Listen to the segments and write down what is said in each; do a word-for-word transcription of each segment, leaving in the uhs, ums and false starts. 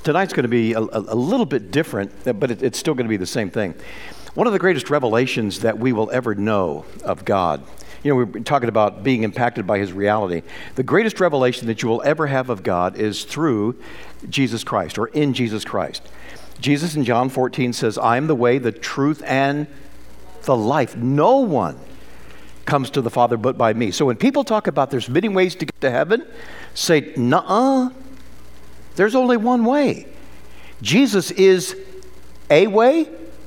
Tonight's going to be a, a, a little bit different, but it, it's still going to be the same thing. One of the greatest revelations that we will ever know of God, you know, we're talking about being impacted by his reality. The greatest revelation that you will ever have of God is through Jesus Christ, or in Jesus Christ. Jesus in John fourteen says, I am the way, the truth, and the life. No one comes to the Father but by me. So when people talk about there's many ways to get to heaven, say, nuh-uh, there's only one way. Jesus is a way.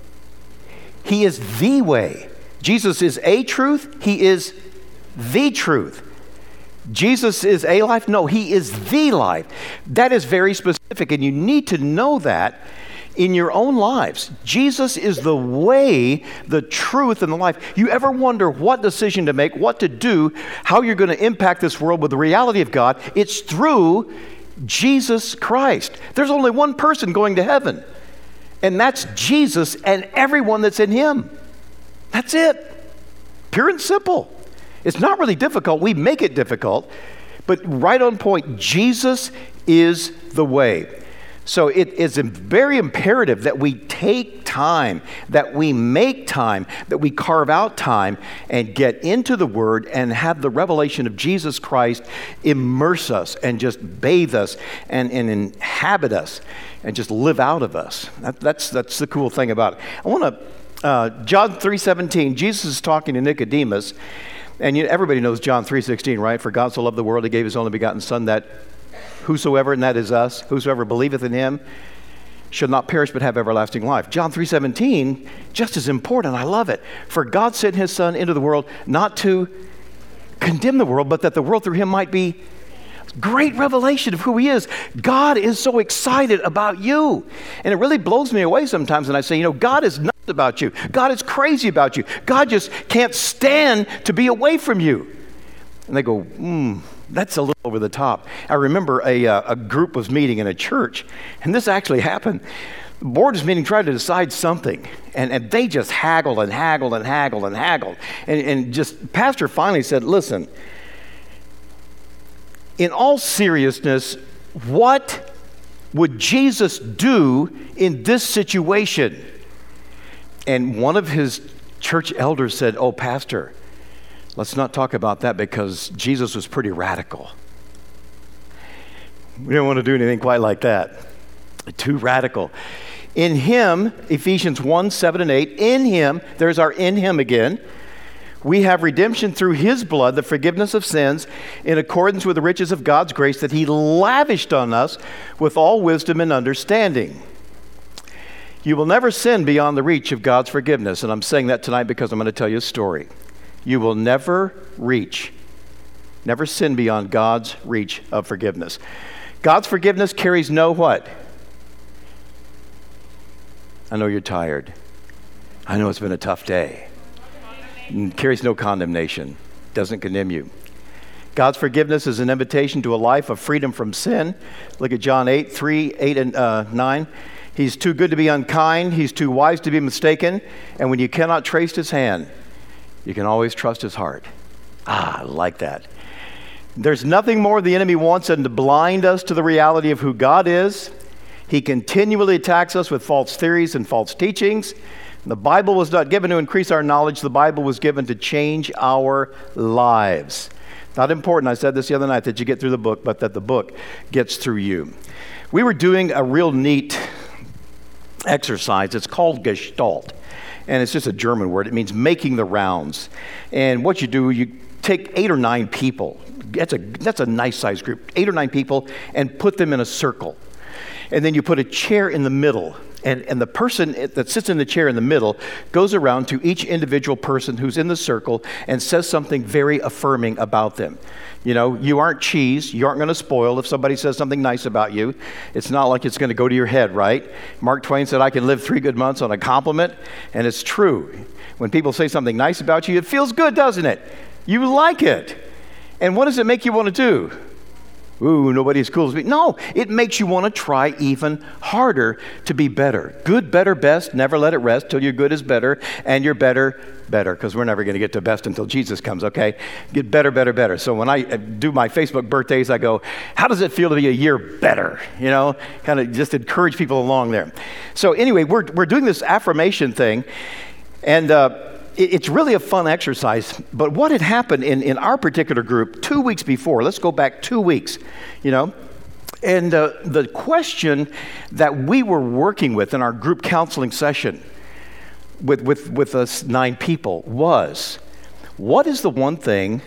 He is the way. Jesus is a truth. He is the truth. Jesus is a life. No, he is the life. That is very specific, and you need to know that in your own lives. Jesus is the way, the truth, and the life. You ever wonder what decision to make, what to do, how you're going to impact this world with the reality of God? It's through Jesus Christ. There's only one person going to heaven, and that's Jesus and everyone that's in him. That's it. Pure and simple. It's not really difficult. We make it difficult, but right on point. Jesus is the way. So it is very imperative that we take time, that we make time, that we carve out time and get into the Word and have the revelation of Jesus Christ immerse us and just bathe us and, and inhabit us and just live out of us. That, that's, that's the cool thing about it. I want to, uh, John three seventeen, Jesus is talking to Nicodemus, and you know, everybody knows John three sixteen, right? For God so loved the world, he gave his only begotten Son, that whosoever, and that is us, whosoever believeth in him shall not perish but have everlasting life. John three seventeen, just as important, I love it. For God sent his Son into the world not to condemn the world, but that the world through him might be. Great revelation of who he is. God is so excited about you. And it really blows me away sometimes when I say, you know, God is nuts about you. God is crazy about you. God just can't stand to be away from you. And they go, hmm. That's a little over the top. I remember a, uh, a group was meeting in a church, and this actually happened. The board was meeting, trying to decide something, and, and they just haggled and haggled and haggled and haggled. And, and just, pastor finally said, listen, in all seriousness, what would Jesus do in this situation? And one of his church elders said, oh, pastor, let's not talk about that because Jesus was pretty radical. We don't want to do anything quite like that. Too radical. In him, Ephesians one, seven, and eight, in him, there's our in him again, we have redemption through his blood, the forgiveness of sins, in accordance with the riches of God's grace that he lavished on us with all wisdom and understanding. You will never sin beyond the reach of God's forgiveness. And I'm saying that tonight because I'm going to tell you a story. You will never reach, never sin beyond God's reach of forgiveness. God's forgiveness carries no what? I know you're tired. I know it's been a tough day. It carries no condemnation. Doesn't condemn you. God's forgiveness is an invitation to a life of freedom from sin. Look at John eight, three, eight, and uh, nine. He's too good to be unkind. He's too wise to be mistaken. And when you cannot trace his hand, you can always trust his heart. Ah, I like that. There's nothing more the enemy wants than to blind us to the reality of who God is. He continually attacks us with false theories and false teachings. The Bible was not given to increase our knowledge. The Bible was given to change our lives. Not important, I said this the other night, that you get through the book, but that the book gets through you. We were doing a real neat exercise. It's called Gestalt. And it's just a German word. It means making the rounds. And what you do, you take eight or nine people. That's a, that's a nice size group. Eight or nine people and put them in a circle. And then you put a chair in the middle. And, and the person that sits in the chair in the middle goes around to each individual person who's in the circle and says something very affirming about them. You know, you aren't cheese. You aren't going to spoil if somebody says something nice about you. It's not like it's going to go to your head, right? Mark Twain said, I can live three good months on a compliment. And it's true. When people say something nice about you, it feels good, doesn't it? You like it. And what does it make you want to do? Ooh, nobody as cool as me. No, it makes you want to try even harder to be better. Good, better, best. Never let it rest till your good is better and your better, better. Because we're never going to get to best until Jesus comes, okay? Get better, better, better. So when I do my Facebook birthdays, I go, how does it feel to be a year better? You know, kind of just encourage people along there. So anyway, we're, we're doing this affirmation thing. And uh, it's really a fun exercise, but what had happened in, in our particular group two weeks before, let's go back two weeks, you know, and uh, the question that we were working with in our group counseling session with, with, with us nine people was, what is the one thing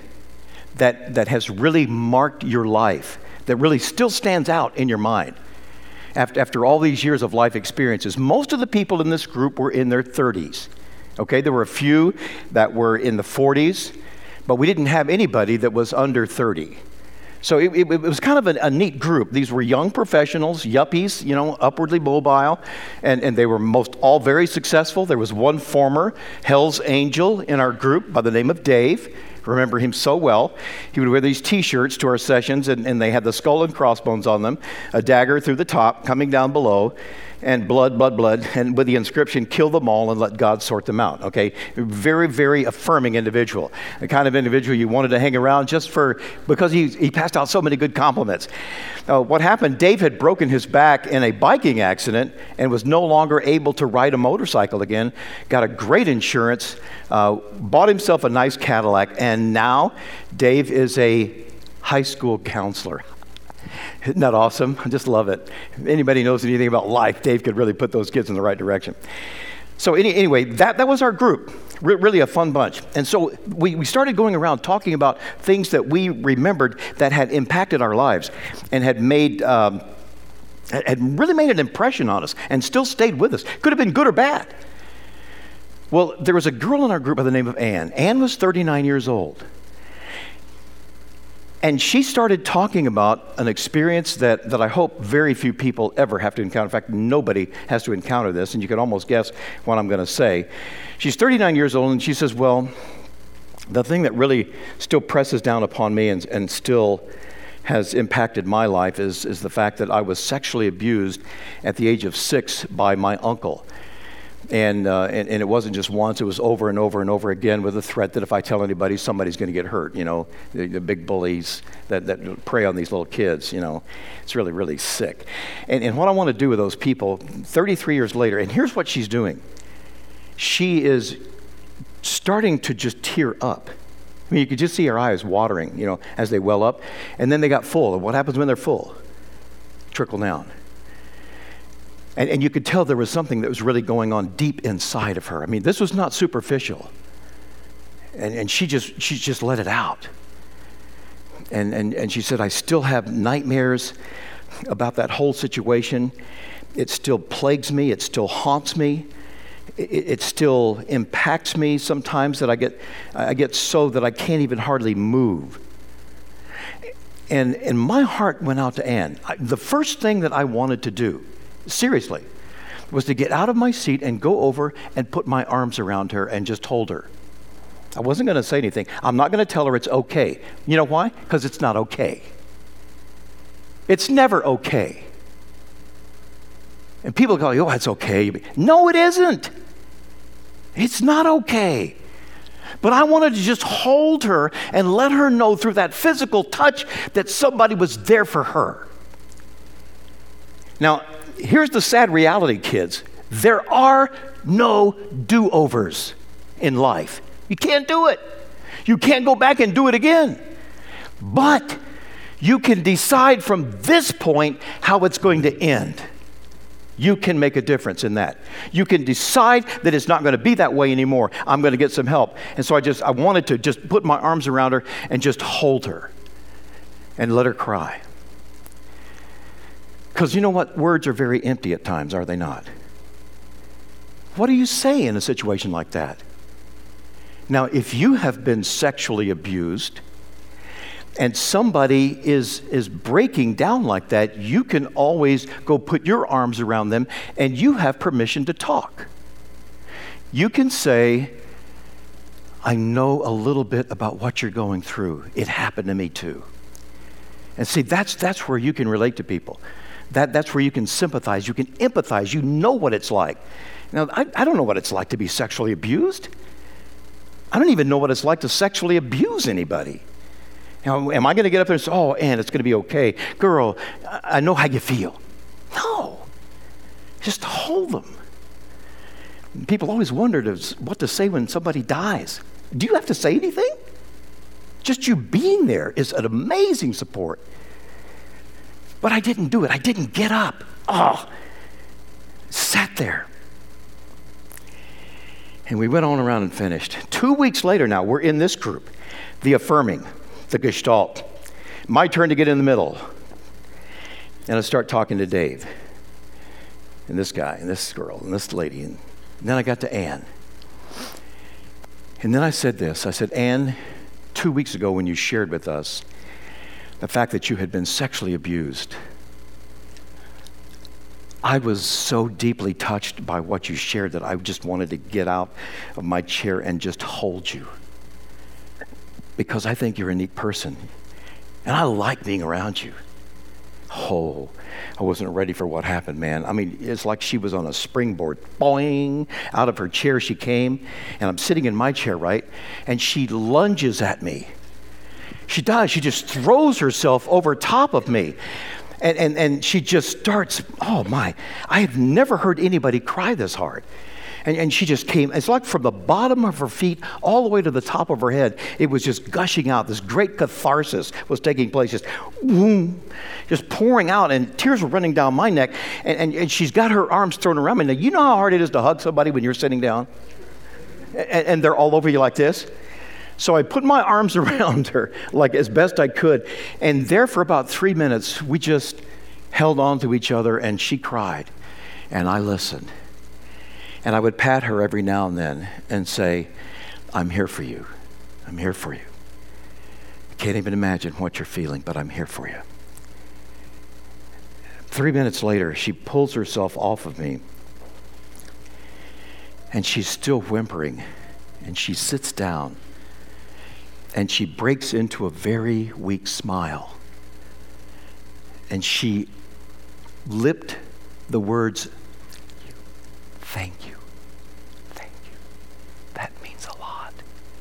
that, that has really marked your life, that really still stands out in your mind after, after all these years of life experiences? Most of the people in this group were in their thirties. Okay, there were a few that were in the forties, but we didn't have anybody that was under thirty. So it, it, it was kind of a, a neat group. These were young professionals, yuppies, you know, upwardly mobile, and, and they were most all very successful. There was one former Hell's Angel in our group by the name of Dave. Remember him so well. He would wear these T-shirts to our sessions, and, and they had the skull and crossbones on them, a dagger through the top coming down below, and blood, blood, blood, and with the inscription, kill them all and let God sort them out, okay? Very, very affirming individual. The kind of individual you wanted to hang around just for, because he, he passed out so many good compliments. Uh, what happened, Dave had broken his back in a biking accident and was no longer able to ride a motorcycle again, got a great insurance, uh, bought himself a nice Cadillac, and now Dave is a high school counselor. Isn't that awesome? I just love it. If anybody knows anything about life, Dave could really put those kids in the right direction. So any, anyway, that, that was our group. Re- really a fun bunch. And so we, we started going around talking about things that we remembered that had impacted our lives and had made, um, had really made an impression on us and still stayed with us. Could have been good or bad. Well, there was a girl in our group by the name of Ann. Ann was thirty-nine years old. And she started talking about an experience that, that I hope very few people ever have to encounter. In fact, nobody has to encounter this, and you can almost guess what I'm going to say. She's thirty-nine years old, and she says, well, the thing that really still presses down upon me and, and still has impacted my life is, is the fact that I was sexually abused at the age of six by my uncle. And, uh, and and it wasn't just once, it was over and over and over again with the threat that if I tell anybody, somebody's going to get hurt, you know, the, the big bullies that, that prey on these little kids, you know. It's really, really sick. And, and what I want to do with those people, thirty-three years later, and here's what she's doing. She is starting to just tear up. I mean, you could just see her eyes watering, you know, as they well up. And then they got full. And what happens when they're full? Trickle down. And, and you could tell there was something that was really going on deep inside of her. I mean, this was not superficial. And, and she just she just let it out. And, and, and she said, I still have nightmares about that whole situation. It still plagues me. It still haunts me. It, it still impacts me sometimes that I get I get so that I can't even hardly move. And, and my heart went out to Ann. I, the first thing that I wanted to do, seriously, was to get out of my seat and go over and put my arms around her and just hold her. I wasn't going to say anything. I'm not going to tell her it's okay. You know why? Because it's not okay. It's never okay. And people go, oh, it's okay. No, it isn't. It's not okay. But I wanted to just hold her and let her know through that physical touch that somebody was there for her. Now, here's the sad reality, kids. There are no do-overs in life. You can't do it. You can't go back and do it again. But you can decide from this point how it's going to end. You can make a difference in that. You can decide that it's not going to be that way anymore. I'm going to get some help. And so I just, I wanted to just put my arms around her and just hold her and let her cry. Because you know what? Words are very empty at times, are they not? What do you say in a situation like that? Now, if you have been sexually abused and somebody is, is breaking down like that, you can always go put your arms around them and you have permission to talk. You can say, I know a little bit about what you're going through. It happened to me too. And see, that's that's where you can relate to people. That, that's where you can sympathize, you can empathize, you know what it's like. Now, I, I don't know what it's like to be sexually abused. I don't even know what it's like to sexually abuse anybody. Now, am I going to get up there and say, oh, Ann, it's going to be okay. Girl, I, I know how you feel. No. Just hold them. People always wondered what to say when somebody dies. Do you have to say anything? Just you being there is an amazing support. But I didn't do it. I didn't get up. Oh, sat there. And we went on around and finished. Two weeks later now, we're in this group, the affirming, the Gestalt. My turn to get in the middle. And I start talking to Dave, and this guy, and this girl, and this lady. And then I got to Ann. And then I said this. I said, Ann, two weeks ago when you shared with us the fact that you had been sexually abused, I was so deeply touched by what you shared that I just wanted to get out of my chair and just hold you. Because I think you're a neat person. And I like being around you. Oh, I wasn't ready for what happened, man. I mean, it's like she was on a springboard. Boing! Out of her chair she came, and I'm sitting in my chair, right? And she lunges at me. She does. She just throws herself over top of me. And, and, and she just starts, oh my, I have never heard anybody cry this hard. And, and she just came, it's like from the bottom of her feet all the way to the top of her head, it was just gushing out. This great catharsis was taking place, just boom, just pouring out, and tears were running down my neck. And, and, and she's got her arms thrown around me. Now, you know how hard it is to hug somebody when you're sitting down? And, and they're all over you like this? So I put my arms around her like as best I could. And there for about three minutes, we just held on to each other, and she cried. And I listened. And I would pat her every now and then and say, I'm here for you. I'm here for you. I can't even imagine what you're feeling, but I'm here for you. Three minutes later, she pulls herself off of me. And she's still whimpering. And she sits down. And she breaks into a very weak smile. And she lipped the words, thank you, thank you. That means a lot.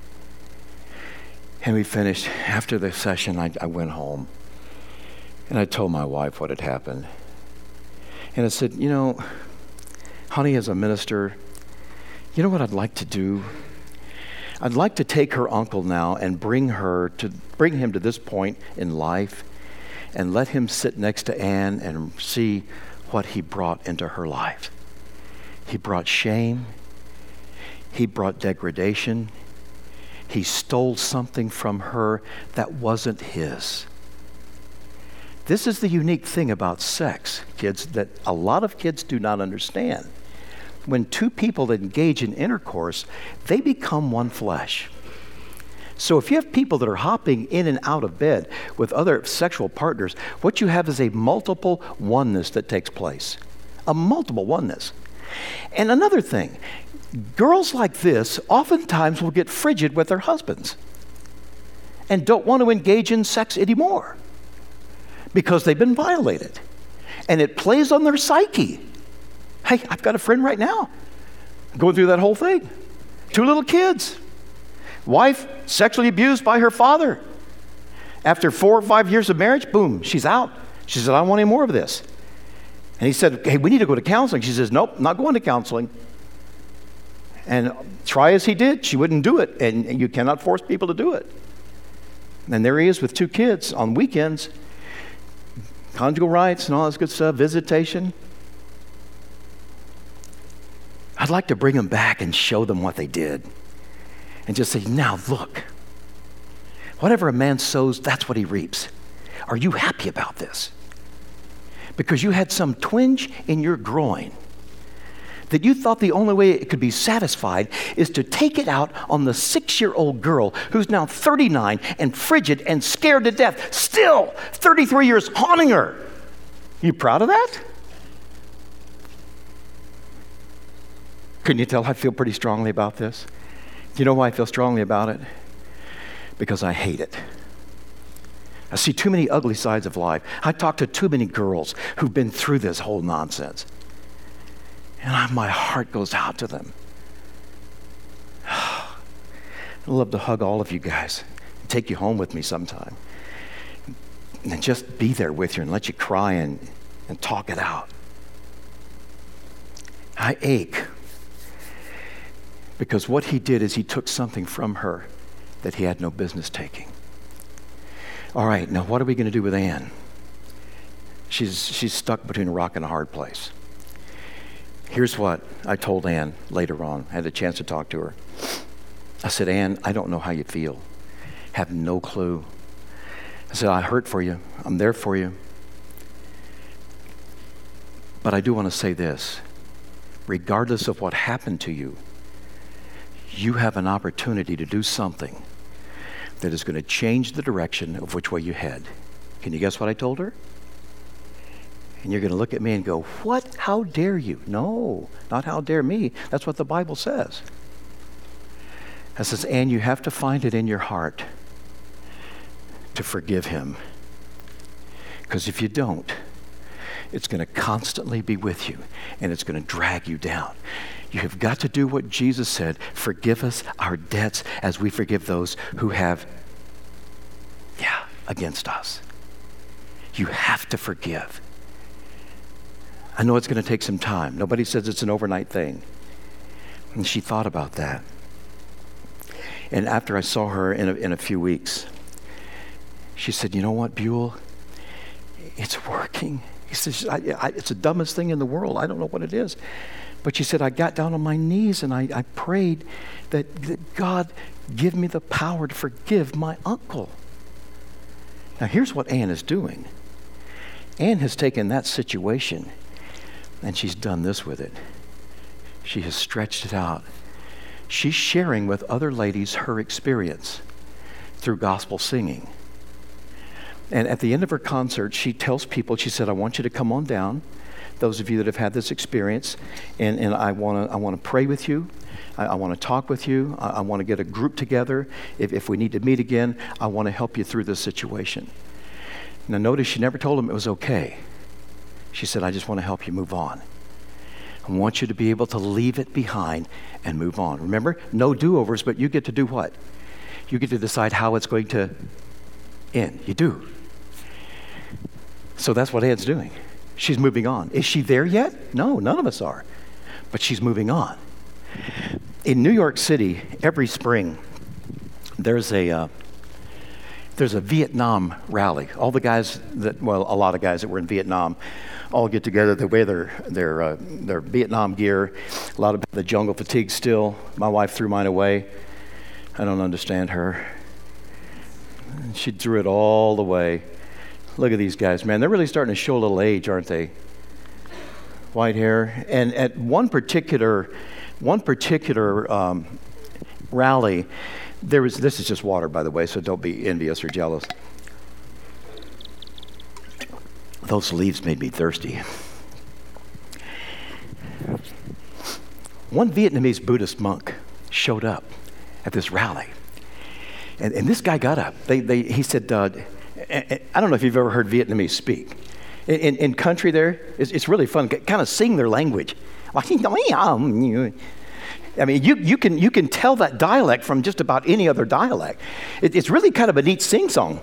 And we finished. After the session, I, I went home. And I told my wife what had happened. And I said, you know, honey, as a minister, you know what I'd like to do? I'd like to take her uncle now and bring her to bring him to this point in life and let him sit next to Ann and see what he brought into her life. He brought shame. He brought degradation. He stole something from her that wasn't his. This is the unique thing about sex, kids, that a lot of kids do not understand. When two people engage in intercourse, they become one flesh. So if you have people that are hopping in and out of bed with other sexual partners, what you have is a multiple oneness that takes place. A multiple oneness. And another thing, girls like this oftentimes will get frigid with their husbands and don't want to engage in sex anymore because they've been violated. And it plays on their psyche. Hey, I've got a friend right now going through that whole thing. Two little kids. Wife sexually abused by her father. After four or five years of marriage, boom, she's out. She said, I don't want any more of this. And he said, hey, we need to go to counseling. She says, nope, not going to counseling. And try as he did, she wouldn't do it. And you cannot force people to do it. And there he is with two kids on weekends. Conjugal rights and all this good stuff, visitation. I'd like to bring them back and show them what they did. And just say, now look, whatever a man sows, that's what he reaps. Are you happy about this? Because you had some twinge in your groin that you thought the only way it could be satisfied is to take it out on the six-year-old girl who's now thirty-nine and frigid and scared to death, still thirty-three years haunting her. You proud of that? Couldn't you tell I feel pretty strongly about this? Do you know why I feel strongly about it? Because I hate it. I see too many ugly sides of life. I talk to too many girls who've been through this whole nonsense. And I, my heart goes out to them. I'd love to hug all of you guys, take you home with me sometime, and just be there with you and let you cry and, and talk it out. I ache because what he did is he took something from her that he had no business taking. All right, now what are we going to do with Ann? She's she's stuck between a rock and a hard place. Here's what I told Ann later on. I had a chance to talk to her. I said, Ann, I don't know how you feel. Have no clue. I said, I hurt for you. I'm there for you. But I do want to say this. Regardless of what happened to you, you have an opportunity to do something that is going to change the direction of which way you head. Can you guess what I told her? And you're going to look at me and go, what? How dare you? No, not how dare me. That's what the Bible says. It says, and you have to find it in your heart to forgive him. Because if you don't, it's going to constantly be with you, and it's going to drag you down. You have got to do what Jesus said, forgive us our debts as we forgive those who have, yeah, against us. You have to forgive. I know it's going to take some time. Nobody says it's an overnight thing. And she thought about that. And after I saw her in a, in a few weeks, she said, you know what, Buell? It's working. He says, I, I, it's the dumbest thing in the world. I don't know what it is. But she said, I got down on my knees and I, I prayed that, that God give me the power to forgive my uncle. Now here's what Ann is doing. Ann has taken that situation and she's done this with it. She has stretched it out. She's sharing with other ladies her experience through gospel singing. And at the end of her concert, she tells people, she said, I want you to come on down, those of you that have had this experience, and, and I want to I want to pray with you. I, I want to talk with you. I, I want to get a group together. If, if we need to meet again, I want to help you through this situation. Now notice she never told him it was okay. She said, I just want to help you move on. I want you to be able to leave it behind and move on. Remember, no do-overs, but you get to do what? You get to decide how it's going to end. You do. So that's what Ann's doing. She's moving on. Is she there yet? No, none of us are. But she's moving on. In New York City, every spring, there's a uh, there's a Vietnam rally. All the guys that, well, a lot of guys that were in Vietnam all get together. They wear their their uh, their Vietnam gear. A lot of the jungle fatigue still. My wife threw mine away. I don't understand her. She threw it all away. Look at these guys, man. They're really starting to show a little age, aren't they? White hair. And at one particular, one particular um, rally, there was, this is just water, by the way, so don't be envious or jealous. Those leaves made me thirsty. One Vietnamese Buddhist monk showed up at this rally. And, and this guy got up. They, they, he said, uh, I don't know if you've ever heard Vietnamese speak. In, in, in country there, it's, it's really fun. Kind of sing their language. I mean, you, you can you can tell that dialect from just about any other dialect. It, it's really kind of a neat sing-song.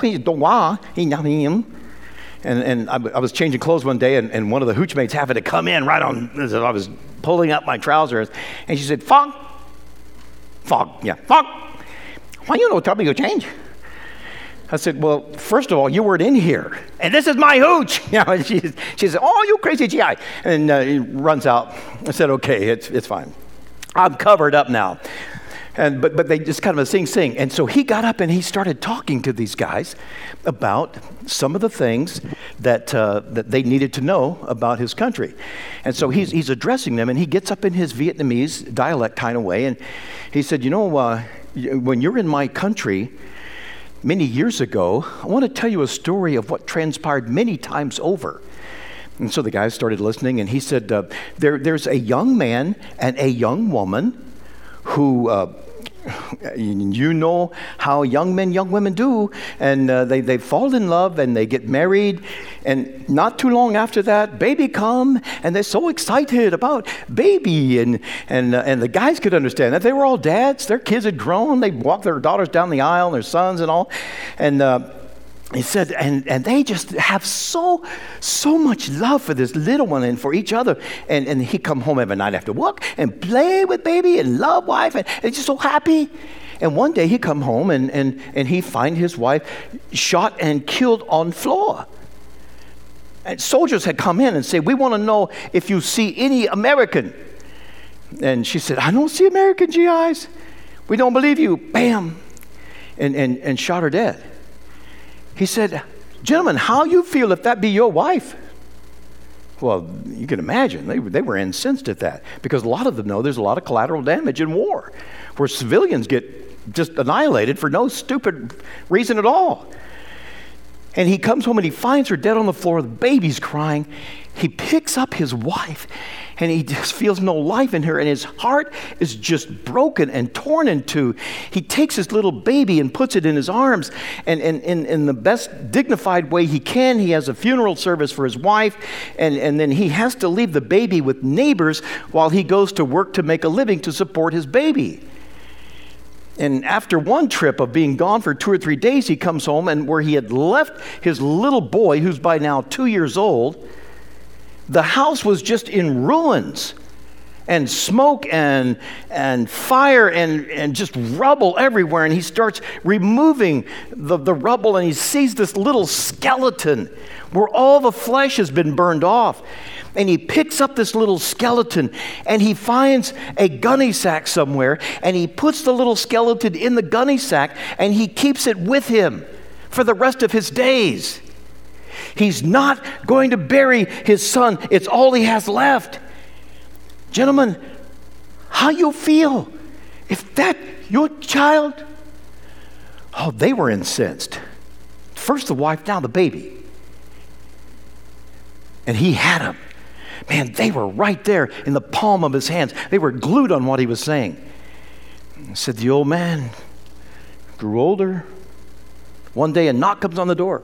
And, and I, I was changing clothes one day, and, and one of the hooch mates happened to come in right on, as I was pulling up my trousers, and she said, Fog, Fog, yeah, Fog. Why you don't tell me to change? I said, well, first of all, you weren't in here, and this is my hooch. You know, and she, she said, oh, you crazy G I. And uh, he runs out. I said, okay, it's it's fine. I'm covered up now. And but but they just kind of a sing sing. And so he got up and he started talking to these guys about some of the things that uh, that they needed to know about his country. And so he's he's addressing them, and he gets up in his Vietnamese dialect kind of way, and he said, you know, uh, when you're in my country many years ago, I want to tell you a story of what transpired many times over. And so the guys started listening, and he said, uh, there, there's a young man and a young woman who uh, You know how young men, young women do, and uh, they, they fall in love and they get married, and not too long after that, baby come, and they're so excited about baby, and and uh, and the guys could understand that. They were all dads, their kids had grown, they walked their daughters down the aisle, and their sons and all, and uh, he said, and, and they just have so, so much love for this little one and for each other. And, and he come home every night after work and play with baby and love wife, and, and just so happy. And one day he come home and, and, and he find his wife shot and killed on floor. And soldiers had come in and said, we want to know if you see any American. And she said, I don't see American G Is. We don't believe you. Bam. And, and, and shot her dead. He said, gentlemen, how you feel if that be your wife? Well, you can imagine. They, they were incensed at that because a lot of them know there's a lot of collateral damage in war where civilians get just annihilated for no stupid reason at all. And he comes home and he finds her dead on the floor. The baby's crying. He picks up his wife and he just feels no life in her, and his heart is just broken and torn in two. He takes his little baby and puts it in his arms, and in and, and, in the best dignified way he can, he has a funeral service for his wife, and, and then he has to leave the baby with neighbors while he goes to work to make a living to support his baby. And after one trip of being gone for two or three days, he comes home, and where he had left his little boy, who's by now two years old, the house was just in ruins, and smoke and and fire and, and just rubble everywhere. And he starts removing the, the rubble, and he sees this little skeleton where all the flesh has been burned off. And he picks up this little skeleton, and he finds a gunny sack somewhere, and he puts the little skeleton in the gunny sack, and he keeps it with him for the rest of his days. He's not going to bury his son. It's all he has left. Gentlemen, how you feel if that your child? Oh, they were incensed. First the wife, now the baby. And he had him. Man, they were right there in the palm of his hands. They were glued on what he was saying. He said the old man grew older. One day a knock comes on the door.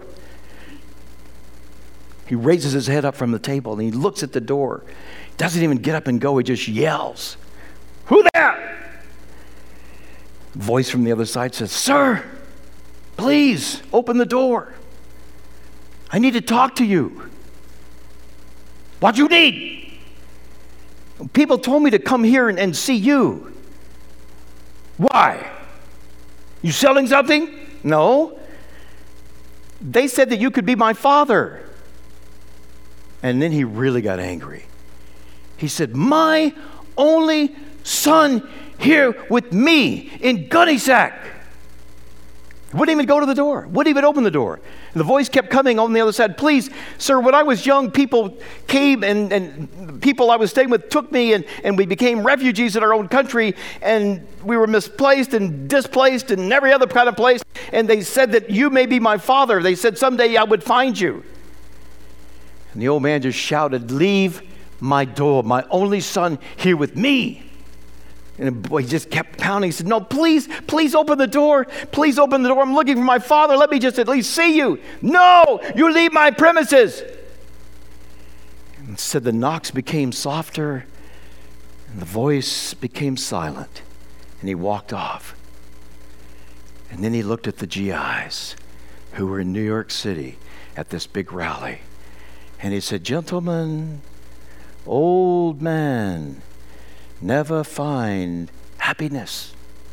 He raises his head up from the table and he looks at the door. Doesn't even get up and go. He just yells, "Who there?" Voice from the other side says, "Sir, please open the door. I need to talk to you." "What you need?" "People told me to come here and, and see you." "Why? You selling something?" "No. They said that you could be my father." And then he really got angry. He said, "My only son here with me in gunny sack." Wouldn't even go to the door. Wouldn't even open the door. And the voice kept coming on the other side. "Please, sir, when I was young, people came and, and people I was staying with took me, and, and we became refugees in our own country, and we were misplaced and displaced and every other kind of place. And they said that you may be my father. They said someday I would find you." And the old man just shouted, "Leave my door, my only son here with me." And the boy just kept pounding. He said, "No, please, please open the door. Please open the door. I'm looking for my father. Let me just at least see you." "No, you leave my premises." And said the knocks became softer and the voice became silent. And he walked off. And then he looked at the G Is who were in New York City at this big rally. And he said, "Gentlemen, old man never find happiness.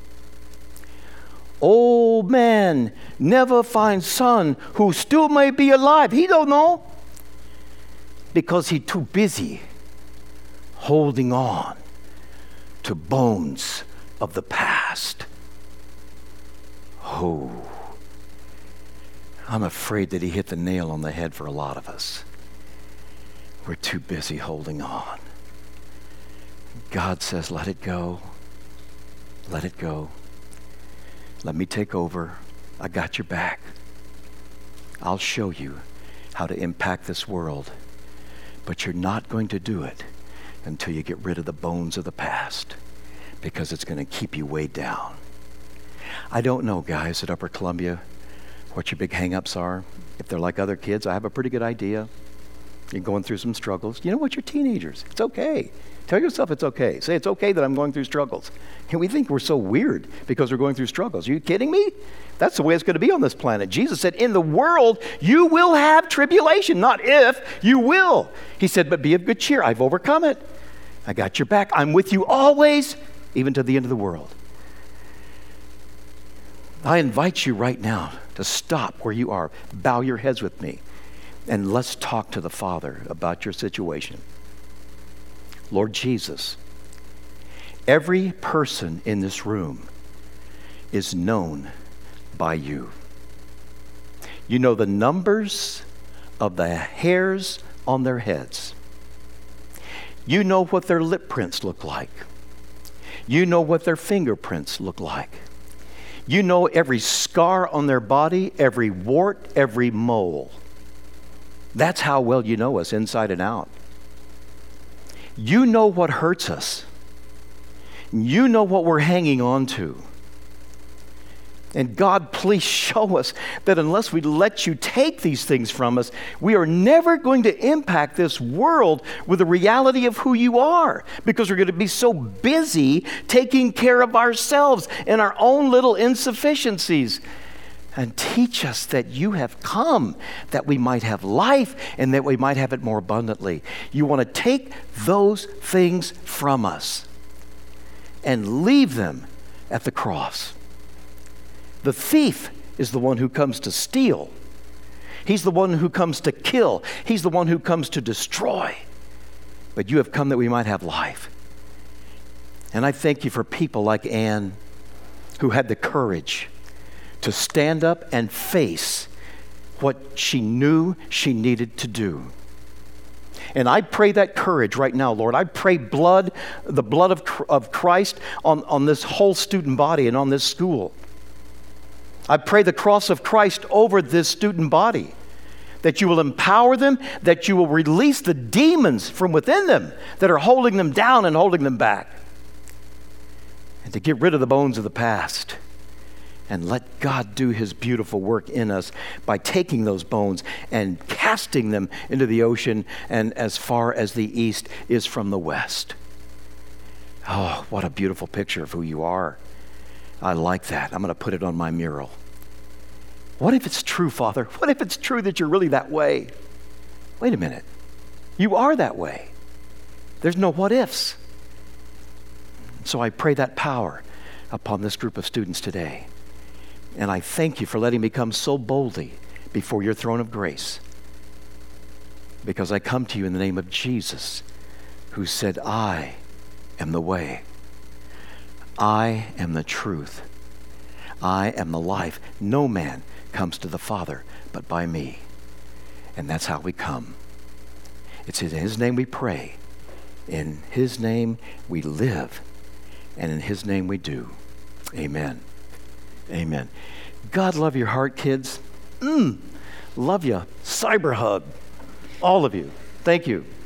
Old man never find son who still may be alive. He don't know because he too busy holding on to bones of the past." Oh, I'm afraid that he hit the nail on the head for a lot of us. We're too busy holding on. God says, let it go. Let it go. Let me take over. I got your back. I'll show you how to impact this world. But you're not going to do it until you get rid of the bones of the past, because it's going to keep you weighed down. I don't know, guys, at Upper Columbia, what your big hang-ups are. If they're like other kids, I have a pretty good idea. You're going through some struggles. You know what? You're teenagers. It's okay. Tell yourself it's okay. Say, it's okay that I'm going through struggles. And we think we're so weird because we're going through struggles. Are you kidding me? That's the way it's going to be on this planet. Jesus said, in the world, you will have tribulation. Not if, you will. He said, but be of good cheer. I've overcome it. I got your back. I'm with you always, even to the end of the world. I invite you right now to stop where you are. Bow your heads with me. And let's talk to the Father about your situation. Lord Jesus, every person in this room is known by you. You know the numbers of the hairs on their heads. You know what their lip prints look like. You know what their fingerprints look like. You know every scar on their body, every wart, every mole. That's how well you know us inside and out. You know what hurts us. You know what we're hanging on to. And God, please show us that unless we let you take these things from us, we are never going to impact this world with the reality of who you are, because we're going to be so busy taking care of ourselves and our own little insufficiencies. And teach us that you have come that we might have life and that we might have it more abundantly. You want to take those things from us and leave them at the cross. The thief is the one who comes to steal. He's the one who comes to kill. He's the one who comes to destroy. But you have come that we might have life. And I thank you for people like Anne who had the courage to stand up and face what she knew she needed to do. And I pray that courage right now, Lord. I pray blood, the blood of, of Christ on, on this whole student body and on this school. I pray the cross of Christ over this student body, that you will empower them, that you will release the demons from within them that are holding them down and holding them back, and to get rid of the bones of the past. And let God do his beautiful work in us by taking those bones and casting them into the ocean and as far as the east is from the west. Oh, what a beautiful picture of who you are. I like that. I'm going to put it on my mural. What if it's true, Father? What if it's true that you're really that way? Wait a minute. You are that way. There's no what ifs. So I pray that power upon this group of students today. And I thank you for letting me come so boldly before your throne of grace, because I come to you in the name of Jesus, who said, I am the way. I am the truth. I am the life. No man comes to the Father but by me. And that's how we come. It's in his name we pray. In his name we live. And in his name we do. Amen. Amen. God love your heart, kids. Mm, love you. Cyber hug. All of you. Thank you.